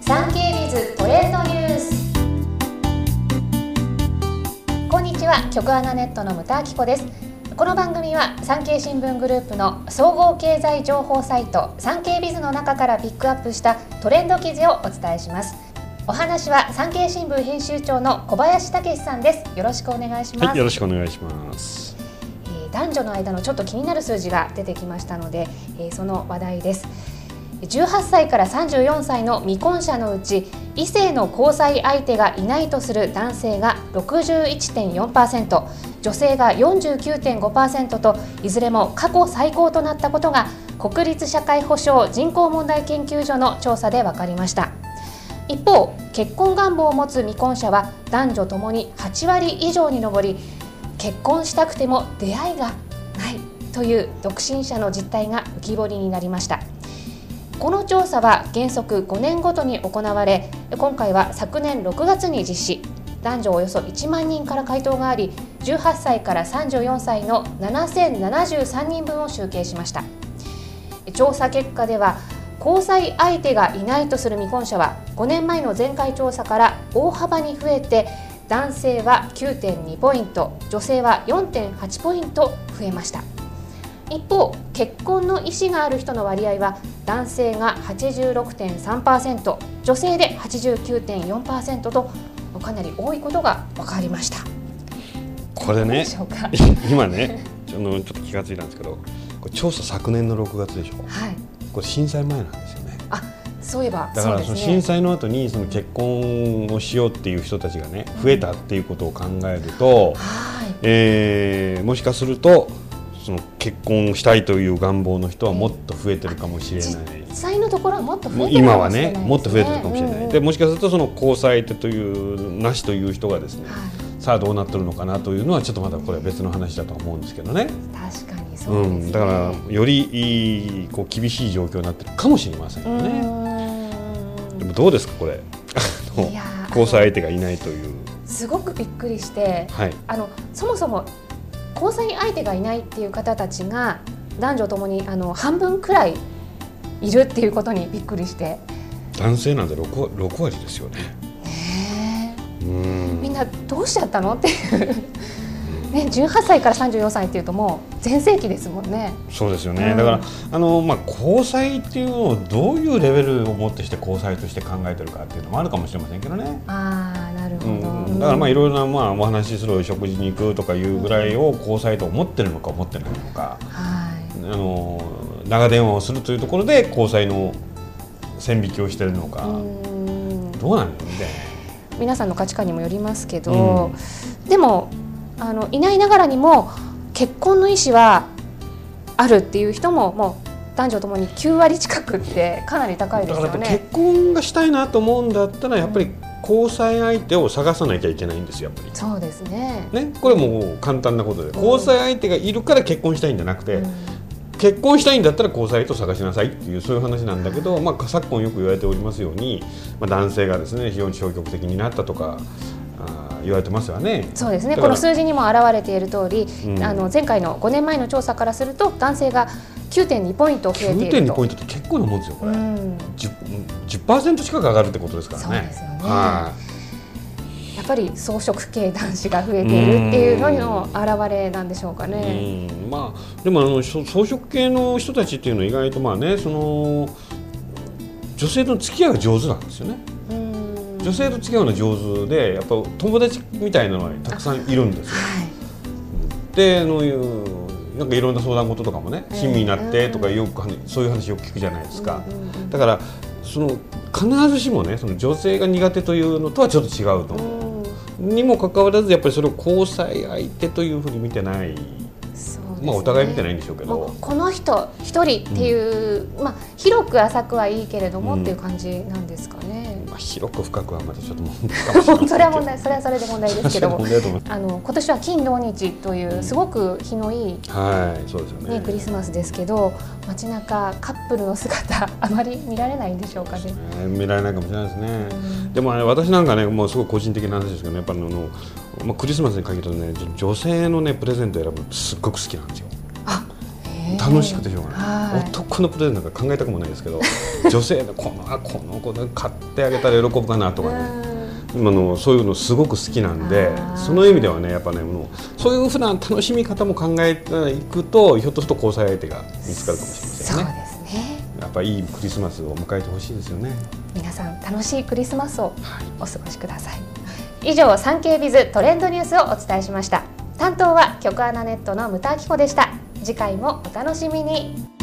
産経ビズトレンドニュース。こんにちは、局アナネットの牟田明子です。この番組は産経新聞グループの総合経済情報サイト産経ビズの中からピックアップしたトレンド記事をお伝えします。お話は産経新聞編集長の小林武史さんです。よろしくお願いします。 はい、よろしくお願いします。 男女の間のちょっと気になる数字が出てきましたので、その話題です。18歳から34歳の未婚者のうち異性の交際相手がいないとする男性が 61.4%、 女性が 49.5% といずれも過去最高となったことが国立社会保障人口問題研究所の調査で分かりました。一方、結婚願望を持つ未婚者は男女ともに8割以上に上り、結婚したくても出会いがないという独身者の実態が浮き彫りになりました。この調査は原則5年ごとに行われ、今回は昨年6月に実施。男女およそ1万人から回答があり、18歳から34歳の7073人分を集計しました。調査結果では、交際相手がいないとする未婚者は5年前の前回調査から大幅に増えて、男性は 9.2 ポイント、女性は 4.8 ポイント増えました。一方、結婚の意思がある人の割合は男性が 86.3%、女性で 89.4% とかなり多いことが分かりました。 これね、今ねちょっと気がついたんですけど、これ調査昨年の6月でしょ。 はい、 これ震災前なんですよね。 そういえばだからその震災の後にその結婚をしようっていう人たちがね、増えたっていうことを考えると、もしかするとその結婚したいという願望の人はもっと増えてるかもしれない。 実際のところはもっと増えてるかもしれないですね。 今はね、もっと増えてるかもしれない。でもしかするとその交際相手というなしという人がですね、さあどうなってるのかなというのはちょっとまだこれは別の話だと思うんですけどね。 確かにそうですね。 だからよりこう厳しい状況になってるかもしれませんよね。でもどうですかこれ交際相手がいないという。 すごくびっくりして、 はい、 そもそも交際相手がいないっていう方たちが男女ともに半分くらいいるっていうことにびっくりして。 男性なんて 6割ですよね。 みんなどうしちゃったのっていうね、18歳から34歳っていうともう全盛期ですもんね。 そうですよね。だから交際っていうのをどういうレベルをもってして交際として考えてるかっていうのもあるかもしれませんけどね。 なるほど。 だからいろいろなお話しする食事に行くとかいうぐらいを交際と思ってるのか思ってないのか、長電話をするというところで交際の線引きをしてるのか、どうなんだろうね。 皆さんの価値観にもよりますけど、でもいないながらにも結婚の意思はあるっていう人ももう男女ともに9割近くってかなり高いですよね。 だから結婚がしたいなと思うんだったらやっぱり交際相手を探さなきゃいけないんですよ。やっぱりそうですね。 これもう簡単なことで、交際相手がいるから結婚したいんじゃなくて、結婚したいんだったら交際相手を探しなさいっていうそういう話なんだけど、昨今よく言われておりますように、男性がですね非常に消極的になったとか言われてますよね。 そうですね。この数字にも表れている通り、前回の5年前の調査からすると男性が 9.2 ポイント増えていると。 9.2 ポイントって結構なもんですよこれ。10% 近く上がるってことですからね。 そうですよね。やっぱり草食系男子が増えているっていうのの表れなんでしょうかね。 でも草食系の人たちっていうのは意外とその女性と付き合いが上手なんですよね。女性と付き合うの上手で、やっぱ友達みたいなのがたくさんいるんですよ。でなんかいろんな相談事とかもね、親身になってとかそういう話よく聞くじゃないですか。だから必ずしもねその女性が苦手というのとはちょっと違うと思う。にもかかわらずやっぱりそれを交際相手というふうに見てない。お互い見てないんでしょうけど、 この人一人っていう、広く浅くはいいけれどもっていう感じなんですかね。 広く深くはまたちょっと問題かもしれないそれは問題、それはそれで問題ですけども今年は金土日というすごく日のいい、 そうですよね、 クリスマスですけど、街中カップルの姿あまり見られないんでしょうかね。 見られないかもしれないですね。でも私なんかね、もうすごい個人的な話ですけどね、やっぱりクリスマスに限るとね、女性のねプレゼントを選ぶのすっごく好きなんですよ。楽しくてしょうがない。男このプレゼントなんか考えたくもないですけど女性のこの子買ってあげたら喜ぶかなとかね、そういうのすごく好きなんで、その意味ではねやっぱねそういうふうな楽しみ方も考えていくとひょっとすると交際相手が見つかるかもしれませんね。 そうですね。 やっぱいいクリスマスを迎えてほしいですよね。 皆さん楽しいクリスマスをお過ごしください。以上、産経ビズトレンドニュースをお伝えしました。担当は局アナネットの牟田明子でした。次回もお楽しみに。